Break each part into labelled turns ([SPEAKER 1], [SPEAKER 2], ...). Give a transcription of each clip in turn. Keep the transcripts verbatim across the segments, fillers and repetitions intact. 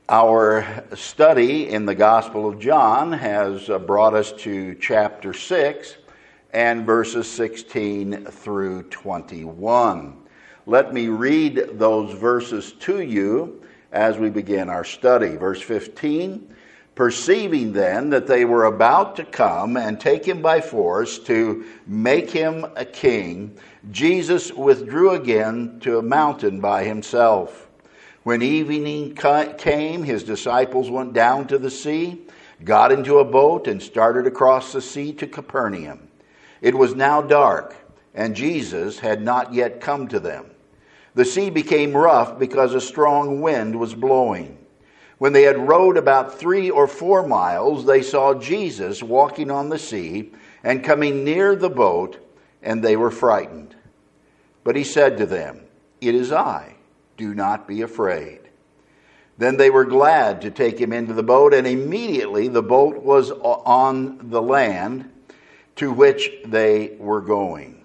[SPEAKER 1] Our study in the Gospel of John has uh, brought us to chapter six and verses sixteen through twenty-one. Let me read those verses to you as we begin our study. Verse fifteen, perceiving then that they were about to come and take him by force to make him a king, Jesus withdrew again to a mountain by himself. When evening came, his disciples went down to the sea, got into a boat, and started across the sea to Capernaum. It was now dark, and Jesus had not yet come to them. The sea became rough because a strong wind was blowing. When they had rowed about three or four miles, they saw Jesus walking on the sea and coming near the boat, and they were frightened. But he said to them, "It is I. Do not be afraid." Then they were glad to take him into the boat, and immediately the boat was on the land to which they were going.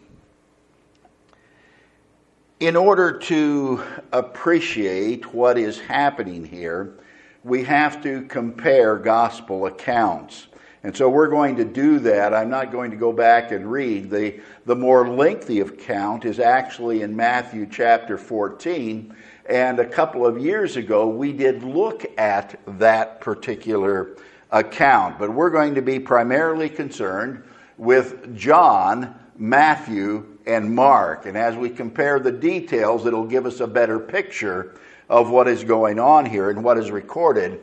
[SPEAKER 1] In order to appreciate what is happening here, we have to compare gospel accounts. And so we're going to do that. I'm not going to go back and read. The, the more lengthy account is actually in Matthew chapter fourteen. And a couple of years ago, we did look at that particular account. But we're going to be primarily concerned with John, Matthew, and Mark. And as we compare the details, it'll give us a better picture of what is going on here and what is recorded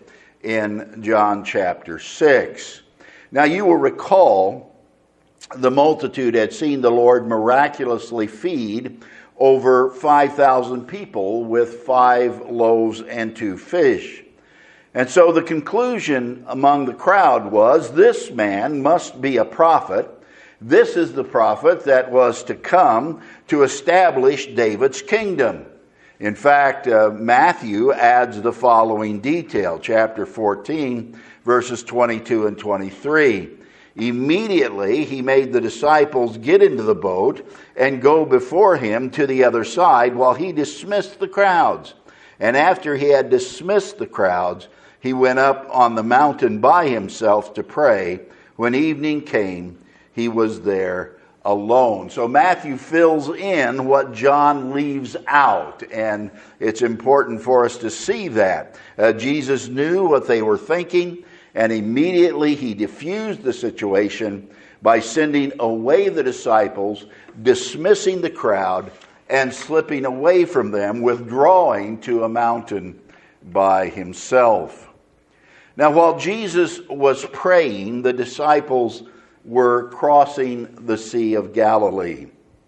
[SPEAKER 1] in John chapter six. Now, you will recall the multitude had seen the Lord miraculously feed over five thousand people with five loaves and two fish. And so the conclusion among the crowd was, this man must be a prophet. This is the prophet that was to come to establish David's kingdom. In fact, uh, Matthew adds the following detail, chapter fourteen, verses twenty-two and twenty-three. Immediately he made the disciples get into the boat and go before him to the other side while he dismissed the crowds. And after he had dismissed the crowds, he went up on the mountain by himself to pray. When evening came, he was there alone. So Matthew fills in what John leaves out, and it's important for us to see that. Uh, Jesus knew what they were thinking, and immediately he diffused the situation by sending away the disciples, dismissing the crowd, and slipping away from them, withdrawing to a mountain by himself. Now, while Jesus was praying, the disciples were crossing the Sea of Galilee.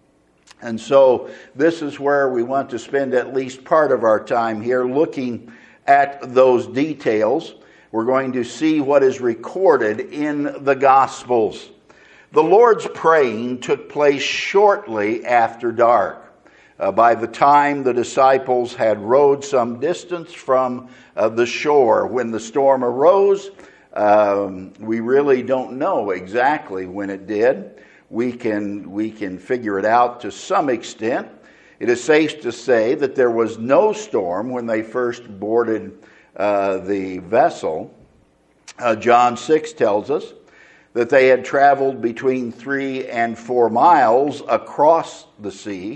[SPEAKER 1] And so this is where we want to spend at least part of our time here, looking at those details. We're going to see what is recorded in the Gospels. The Lord's praying took place shortly after dark. Uh, by the time the disciples had rowed some distance from uh, the shore, when the storm arose, um, we really don't know exactly when it did. We can, we can figure it out to some extent. It is safe to say that there was no storm when they first boarded Uh, the vessel. Uh, John six tells us that they had traveled between three and four miles across the sea.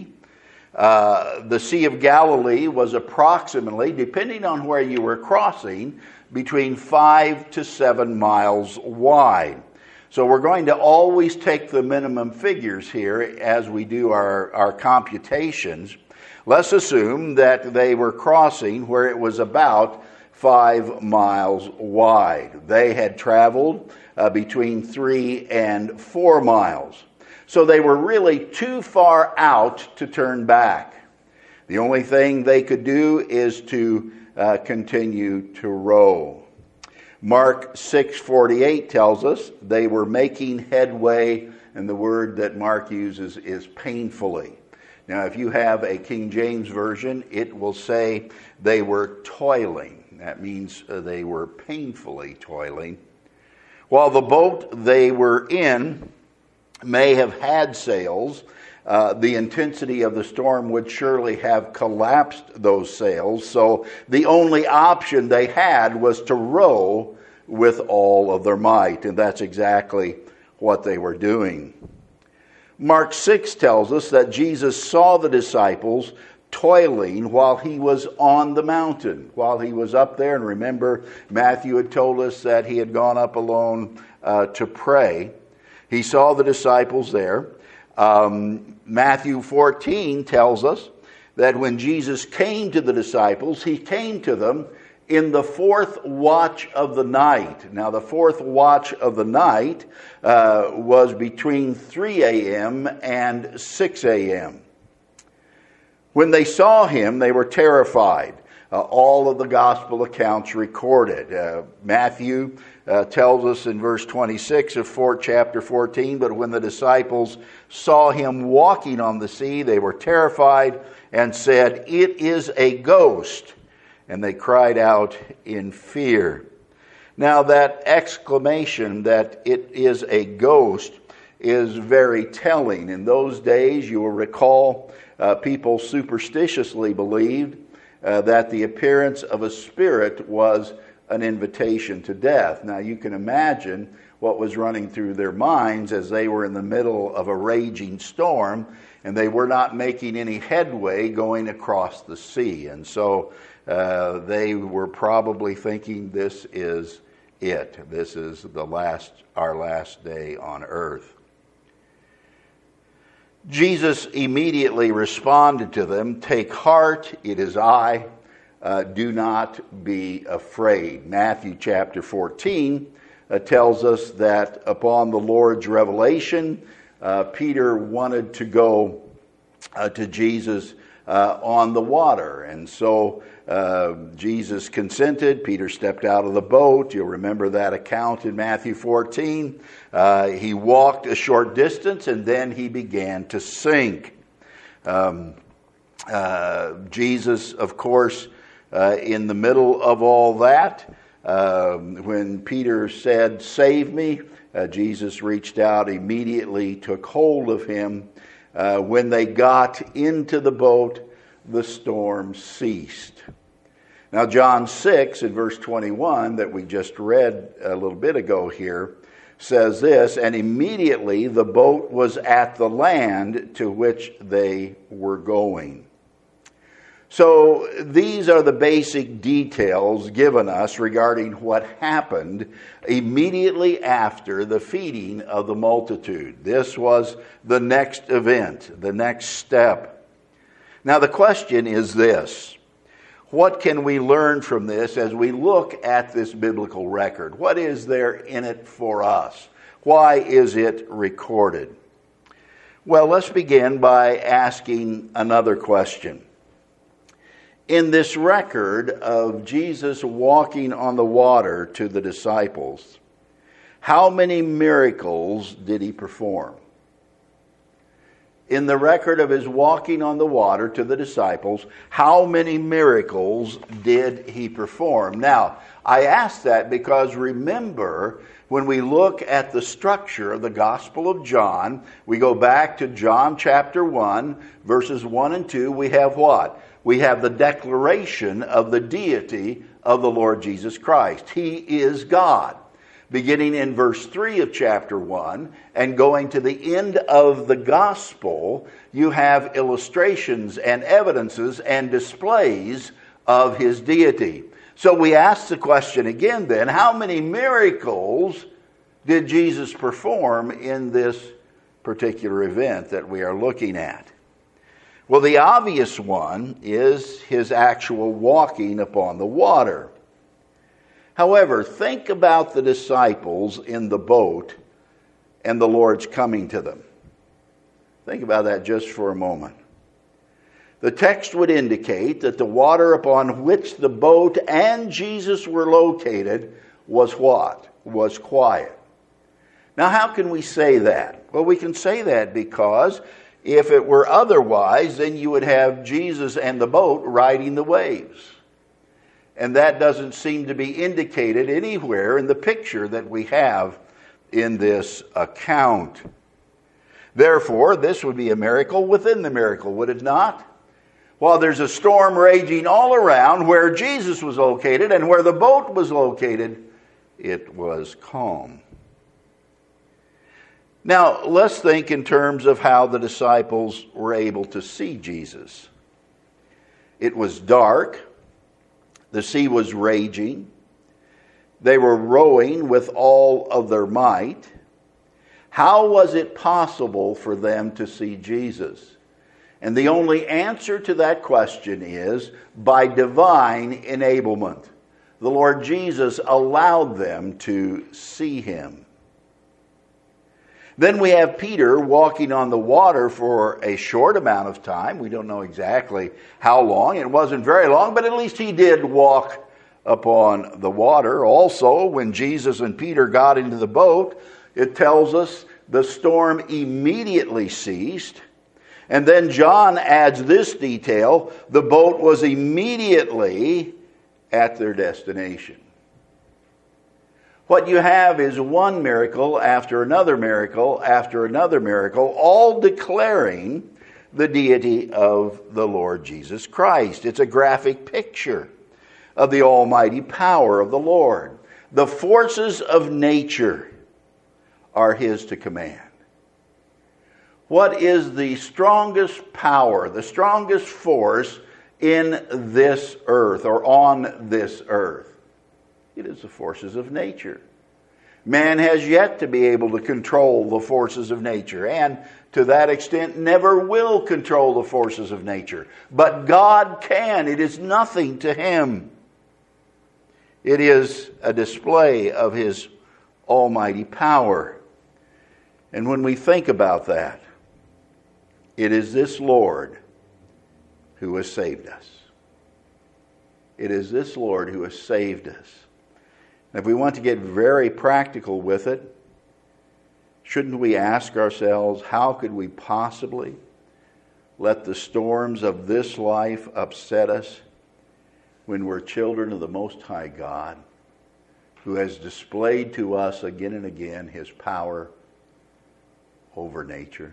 [SPEAKER 1] Uh, the Sea of Galilee was approximately, depending on where you were crossing, between five to seven miles wide. So we're going to always take the minimum figures here as we do our, our computations. Let's assume that they were crossing where it was about five miles wide. They had traveled uh, between three and four miles. So they were really too far out to turn back. The only thing they could do is to uh, continue to row. Mark six forty-eight tells us they were making headway, and the word that Mark uses is painfully. Now, if you have a King James Version, it will say they were toiling. That means uh, they were painfully toiling. While the boat they were in may have had sails, uh, the intensity of the storm would surely have collapsed those sails. So the only option they had was to row with all of their might, and that's exactly what they were doing. Mark six tells us that Jesus saw the disciples toiling while he was on the mountain, while he was up there. And remember, Matthew had told us that he had gone up alone uh, to pray. He saw the disciples there. Um, Matthew fourteen tells us that when Jesus came to the disciples, he came to them in the fourth watch of the night. Now, the fourth watch of the night uh, was between three a.m. and six a.m. When they saw him, they were terrified. Uh, all of the gospel accounts recorded. Uh, Matthew uh, tells us in verse twenty-six of four, chapter fourteen, but when the disciples saw him walking on the sea, they were terrified and said, "It is a ghost." And they cried out in fear. Now that exclamation that it is a ghost is very telling. In those days, you will recall, uh, people superstitiously believed uh, that the appearance of a spirit was an invitation to death. Now you can imagine what was running through their minds as they were in the middle of a raging storm and they were not making any headway going across the sea. And so uh, they were probably thinking, this is it. This is the last, our last day on earth. Jesus immediately responded to them, "Take heart, it is I. Uh, do not be afraid." Matthew chapter fourteen uh, tells us that upon the Lord's revelation, uh, Peter wanted to go uh, to Jesus uh, on the water. And so uh, Jesus consented. Peter stepped out of the boat. You'll remember that account in Matthew fourteen. Uh, he walked a short distance and then he began to sink. Um, uh, Jesus, of course, uh, in the middle of all that, uh, when Peter said, "Save me," uh, Jesus reached out immediately, took hold of him. Uh, when they got into the boat, the storm ceased. Now, John six in verse twenty-one that we just read a little bit ago here says this, "And immediately the boat was at the land to which they were going." So these are the basic details given us regarding what happened immediately after the feeding of the multitude. This was the next event, the next step. Now the question is this: what can we learn from this as we look at this biblical record? What is there in it for us? Why is it recorded? Well, let's begin by asking another question. In this record of Jesus walking on the water to the disciples, how many miracles did he perform? In the record of his walking on the water to the disciples, how many miracles did he perform? Now, I ask that because remember, when we look at the structure of the Gospel of John, we go back to John chapter one, verses one and two, we have what? We have the declaration of the deity of the Lord Jesus Christ. He is God. Beginning in verse three of chapter one and going to the end of the gospel, you have illustrations and evidences and displays of his deity. So we ask the question again then, how many miracles did Jesus perform in this particular event that we are looking at? Well, the obvious one is his actual walking upon the water. However, think about the disciples in the boat and the Lord's coming to them. Think about that just for a moment. The text would indicate that the water upon which the boat and Jesus were located was what? Was quiet. Now, how can we say that? Well, we can say that because if it were otherwise, then you would have Jesus and the boat riding the waves. And that doesn't seem to be indicated anywhere in the picture that we have in this account. Therefore, this would be a miracle within the miracle, would it not? While there's a storm raging all around where Jesus was located and where the boat was located, it was calm. Now, let's think in terms of how the disciples were able to see Jesus. It was dark. The sea was raging. They were rowing with all of their might. How was it possible for them to see Jesus? And the only answer to that question is by divine enablement. The Lord Jesus allowed them to see him. Then we have Peter walking on the water for a short amount of time. We don't know exactly how long. It wasn't very long, but at least he did walk upon the water. Also, when Jesus and Peter got into the boat, it tells us the storm immediately ceased. And then John adds this detail: the boat was immediately at their destination. What you have is one miracle after another miracle after another miracle, all declaring the deity of the Lord Jesus Christ. It's a graphic picture of the almighty power of the Lord. The forces of nature are his to command. What is the strongest power, the strongest force in this earth or on this earth? It is the forces of nature. Man has yet to be able to control the forces of nature, and to that extent never will control the forces of nature. But God can. It is nothing to him. It is a display of his almighty power. And when we think about that, it is this Lord who has saved us. It is this Lord who has saved us. And if we want to get very practical with it, shouldn't we ask ourselves, how could we possibly let the storms of this life upset us when we're children of the Most High God, who has displayed to us again and again his power over nature?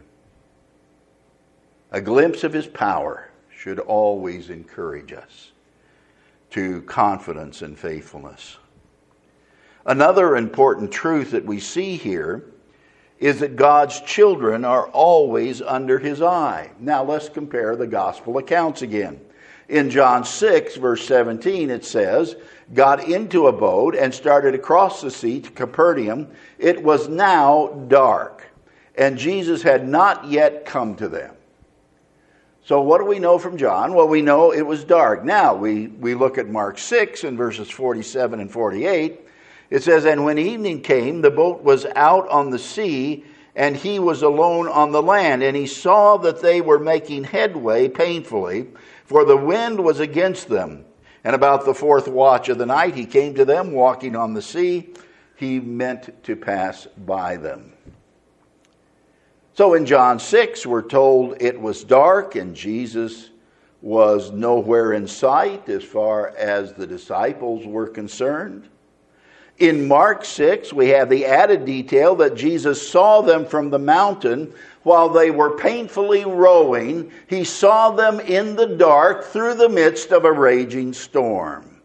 [SPEAKER 1] A glimpse of his power should always encourage us to confidence and faithfulness. Another important truth that we see here is that God's children are always under his eye. Now let's compare the gospel accounts again. In John six, verse seventeen, it says, got into a boat and started across the sea to Capernaum. It was now dark, and Jesus had not yet come to them. So what do we know from John? Well, we know it was dark. Now, we, we look at Mark six in verses forty-seven and forty-eight. It says, and when evening came, the boat was out on the sea, and he was alone on the land. And he saw that they were making headway painfully, for the wind was against them. And about the fourth watch of the night, he came to them, walking on the sea. He meant to pass by them. So in John six, we're told it was dark, and Jesus was nowhere in sight as far as the disciples were concerned. In Mark six, we have the added detail that Jesus saw them from the mountain while they were painfully rowing. He saw them in the dark through the midst of a raging storm.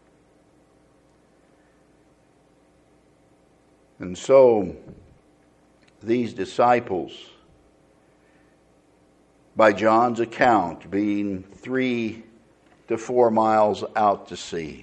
[SPEAKER 1] And so, these disciples, by John's account, being three to four miles out to sea,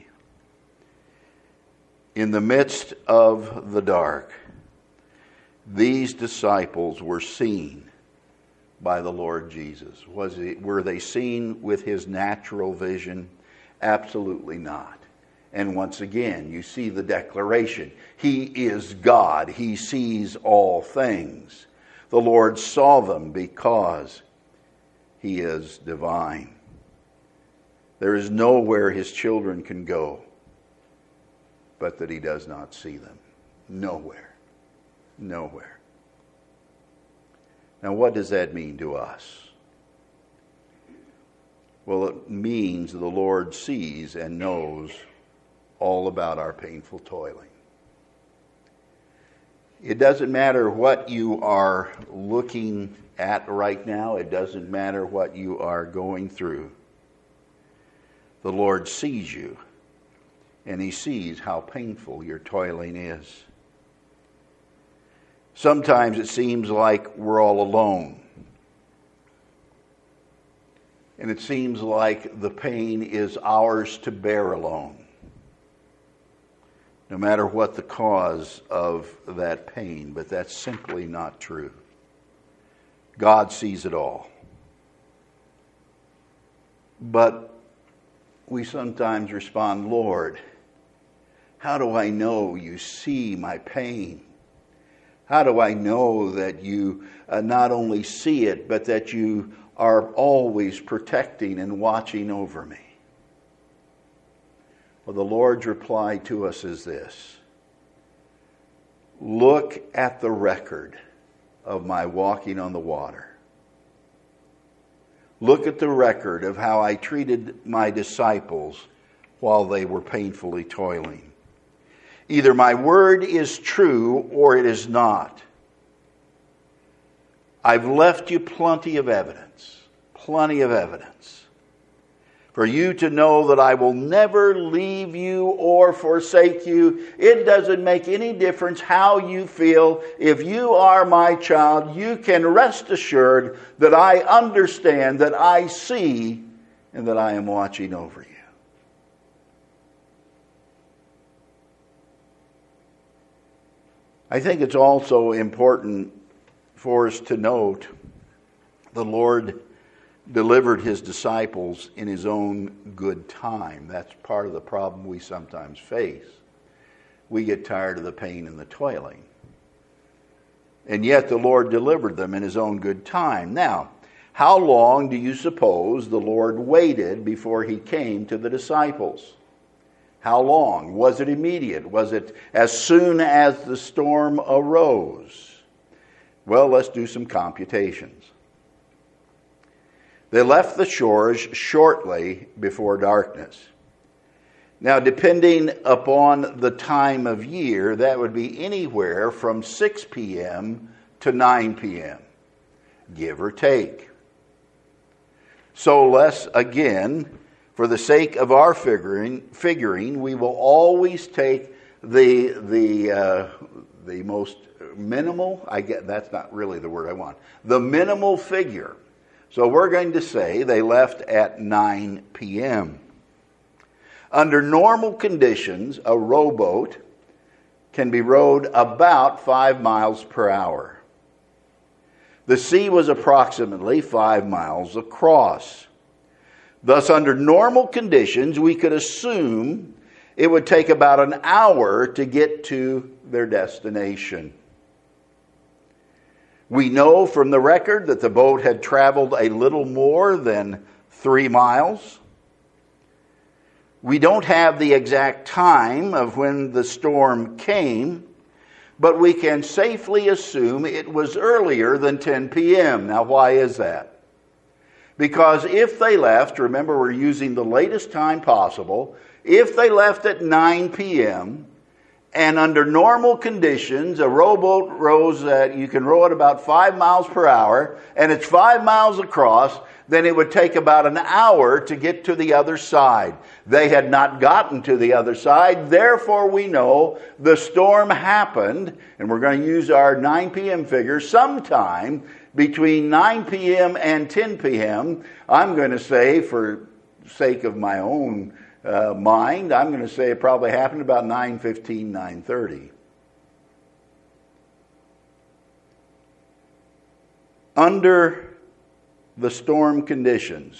[SPEAKER 1] in the midst of the dark, these disciples were seen by the Lord Jesus. Was it, were they seen with his natural vision? Absolutely not. And once again, you see the declaration. He is God. He sees all things. The Lord saw them because he is divine. There is nowhere his children can go but that he does not see them. Nowhere. Nowhere. Now, what does that mean to us? Well, it means the Lord sees and knows all about our painful toiling. It doesn't matter what you are looking at right now. It doesn't matter what you are going through. The Lord sees you, and He sees how painful your toiling is. Sometimes it seems like we're all alone. And it seems like the pain is ours to bear alone, no matter what the cause of that pain. But that's simply not true. God sees it all. But we sometimes respond, Lord, how do I know you see my pain? How do I know that you uh, not only see it, but that you are always protecting and watching over me? Well, the Lord's reply to us is this: look at the record of my walking on the water. Look at the record of how I treated my disciples while they were painfully toiling. Either my word is true or it is not. I've left you plenty of evidence, plenty of evidence, for you to know that I will never leave you or forsake you. It doesn't make any difference how you feel. If you are my child, you can rest assured that I understand, that I see, and that I am watching over you. I think it's also important for us to note the Lord delivered His disciples in His own good time. That's part of the problem we sometimes face. We get tired of the pain and the toiling. And yet the Lord delivered them in His own good time. Now, how long do you suppose the Lord waited before He came to the disciples? How long? Was it immediate? Was it as soon as the storm arose? Well, let's do some computations. They left the shores shortly before darkness. Now, depending upon the time of year, that would be anywhere from six p.m. to nine p.m., give or take. So let's, again, for the sake of our figuring, figuring, we will always take the the uh, the most minimal. I get that's not really the word I want. The minimal figure. So we're going to say they left at nine p.m. Under normal conditions, a rowboat can be rowed about five miles per hour. The sea was approximately five miles across. Thus, under normal conditions, we could assume it would take about an hour to get to their destination. We know from the record that the boat had traveled a little more than three miles. We don't have the exact time of when the storm came, but we can safely assume it was earlier than ten p.m. Now, why is that? Because if they left, remember we're using the latest time possible, if they left at nine p.m., and under normal conditions, a rowboat rows at, you can row at about five miles per hour, and it's five miles across, then it would take about an hour to get to the other side. They had not gotten to the other side, therefore we know the storm happened, and we're going to use our nine p.m. figure, sometime between nine p.m. and ten p.m. I'm going to say, for sake of my own uh, mind, I'm going to say it probably happened about nine fifteen, nine thirty. Under the storm conditions,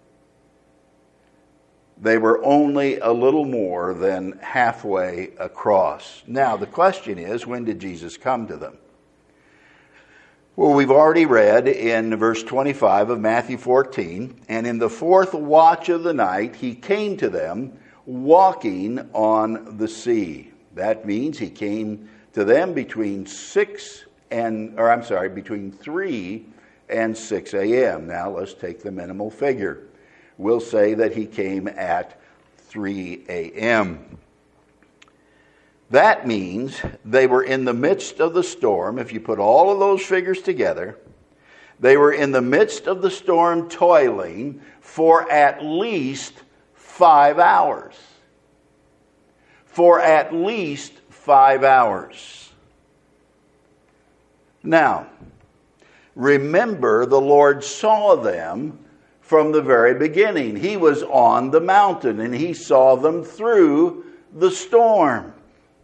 [SPEAKER 1] they were only a little more than halfway across. Now, the question is, when did Jesus come to them? Well, we've already read in verse twenty-five of Matthew fourteen, and in the fourth watch of the night, he came to them walking on the sea. That means he came to them between six and, or I'm sorry, between three and six a.m. Now, let's take the minimal figure. We'll say that he came at three a.m. That means they were in the midst of the storm. If you put all of those figures together, they were in the midst of the storm toiling for at least five hours. For at least five hours. Now, remember, the Lord saw them from the very beginning. He was on the mountain and He saw them through the storm.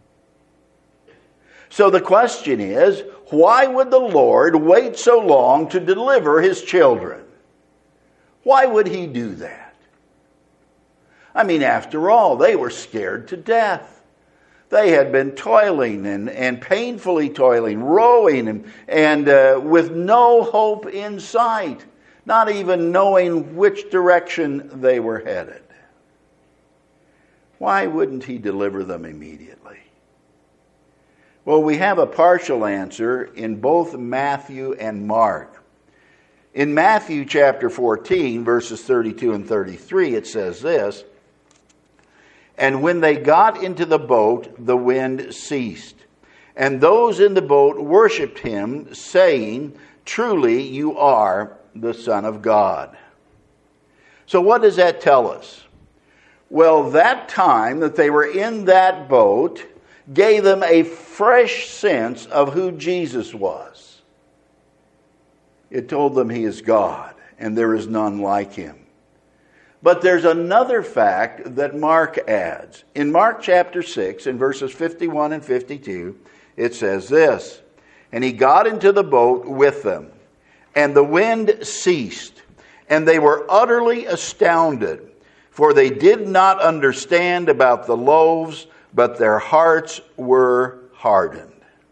[SPEAKER 1] So the question is, why would the Lord wait so long to deliver His children? Why would He do that? I mean, after all, they were scared to death. They had been toiling and, and painfully toiling, rowing, and, and uh, with no hope in sight, not even knowing which direction they were headed. Why wouldn't He deliver them immediately? Well, we have a partial answer in both Matthew and Mark. In Matthew chapter fourteen, verses thirty-two and thirty-three, it says this, "And when they got into the boat, the wind ceased. And those in the boat worshipped Him, saying, 'Truly you are the Son of God.'" So what does that tell us? Well, that time that they were in that boat gave them a fresh sense of who Jesus was. It told them He is God, and there is none like Him. But there's another fact that Mark adds. In Mark chapter six, in verses fifty-one and fifty-two, it says this, "And He got into the boat with them, and the wind ceased, and they were utterly astounded, for they did not understand about the loaves, but their hearts were hardened."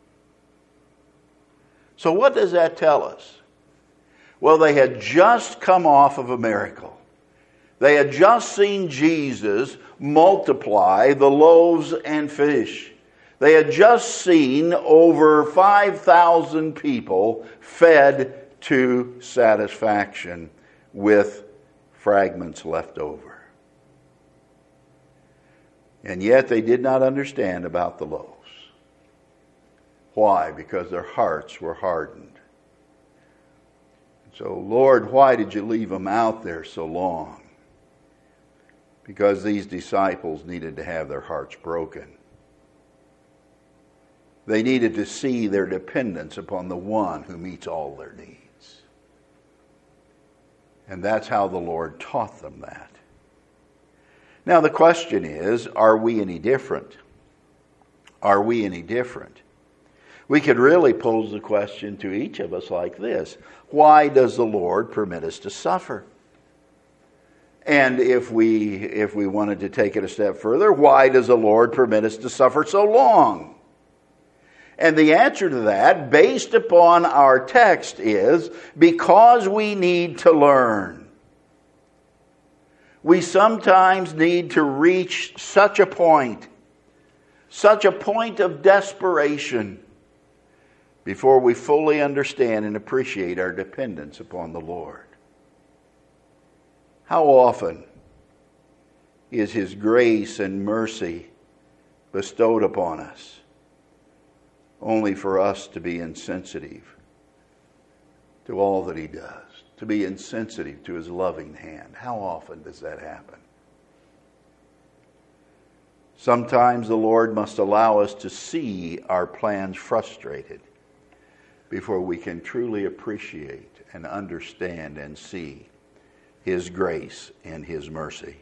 [SPEAKER 1] So what does that tell us? Well, they had just come off of a miracle. They had just seen Jesus multiply the loaves and fish. They had just seen over five thousand people fed to satisfaction with fragments left over. And yet they did not understand about the loaves. Why? Because their hearts were hardened. So, Lord, why did you leave them out there so long? Because these disciples needed to have their hearts broken. They needed to see their dependence upon the one who meets all their needs. And that's how the Lord taught them that. Now the question is, are we any different? Are we any different? We could really pose the question to each of us like this: why does the Lord permit us to suffer? And if we if we wanted to take it a step further, why does the Lord permit us to suffer so long? And the answer to that, based upon our text, is because we need to learn. We sometimes need to reach such a point, such a point of desperation, before we fully understand and appreciate our dependence upon the Lord. How often is His grace and mercy bestowed upon us, only for us to be insensitive to all that He does, to be insensitive to His loving hand? How often does that happen? Sometimes the Lord must allow us to see our plans frustrated before we can truly appreciate and understand and see His grace and His mercy.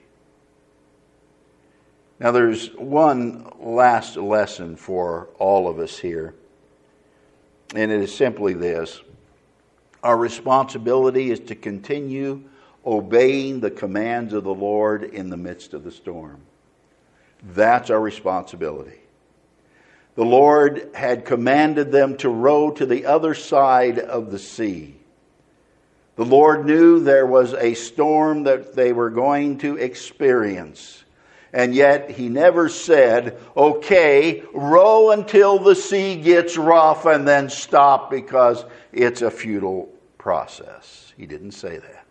[SPEAKER 1] Now there's one last lesson for all of us here, and it is simply this: our responsibility is to continue obeying the commands of the Lord in the midst of the storm. That's our responsibility. The Lord had commanded them to row to the other side of the sea. The Lord knew there was a storm that they were going to experience. And yet He never said, okay, row until the sea gets rough and then stop because it's a futile process. He didn't say that.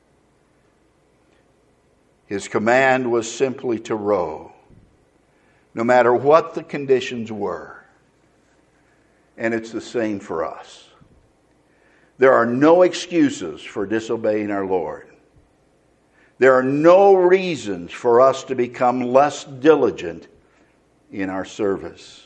[SPEAKER 1] His command was simply to row. no matter what the conditions were. And it's the same for us. There are no excuses for disobeying our Lord. There are no reasons for us to become less diligent in our service.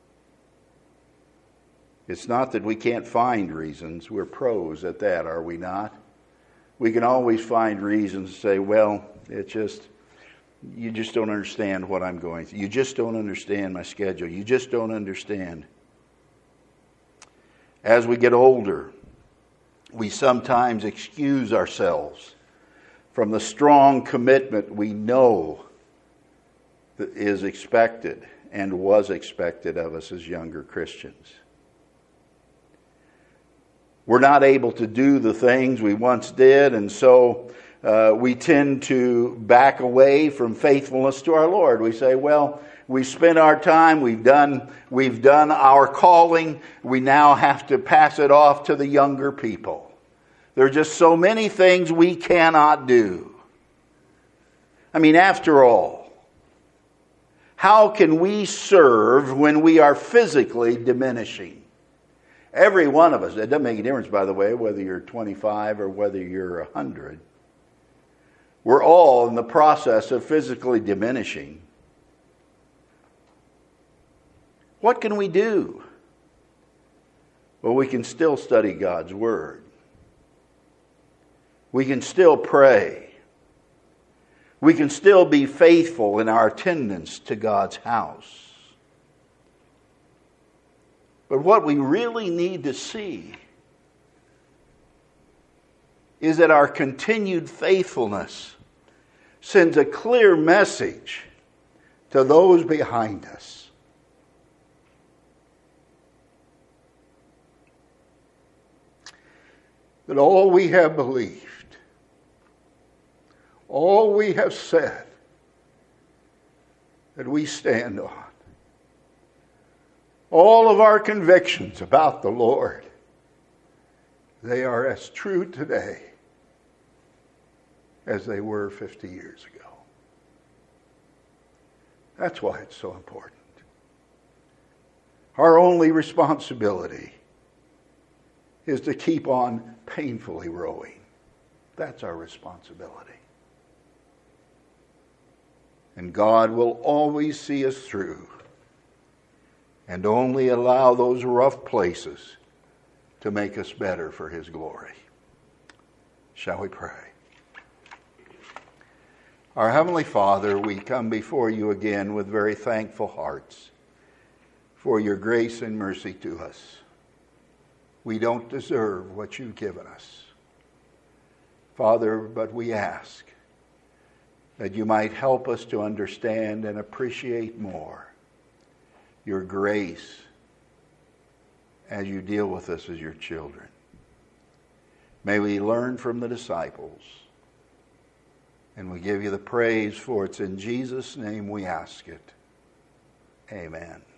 [SPEAKER 1] It's not that we can't find reasons. We're pros at that, are we not? We can always find reasons to say, well, it just, you just don't understand what I'm going through. You just don't understand my schedule. You just don't understand. As we get older, we sometimes excuse ourselves from the strong commitment we know that is expected and was expected of us as younger Christians. We're not able to do the things we once did, and so uh, we tend to back away from faithfulness to our Lord. We say, well, we spent our time, we've done, we've done our calling, we now have to pass it off to the younger people. There are just so many things we cannot do. I mean, after all, how can we serve when we are physically diminishing? Every one of us, it doesn't make a difference, by the way, whether you're twenty-five or whether you're one hundred. We're all in the process of physically diminishing. What can we do? Well, we can still study God's Word. We can still pray. We can still be faithful in our attendance to God's house. But what we really need to see is that our continued faithfulness sends a clear message to those behind us. That all we have believed, all we have said, that we stand on, all of our convictions about the Lord, they are as true today as they were fifty years ago. That's why it's so important. Our only responsibility is to keep on painfully rowing. That's our responsibility. And God will always see us through and only allow those rough places to make us better for His glory. Shall we pray? Our Heavenly Father, we come before you again with very thankful hearts for your grace and mercy to us. We don't deserve what you've given us, Father, but we ask that you might help us to understand and appreciate more your grace as you deal with us as your children. May we learn from the disciples, and we give you the praise, for it's in Jesus' name we ask it. Amen.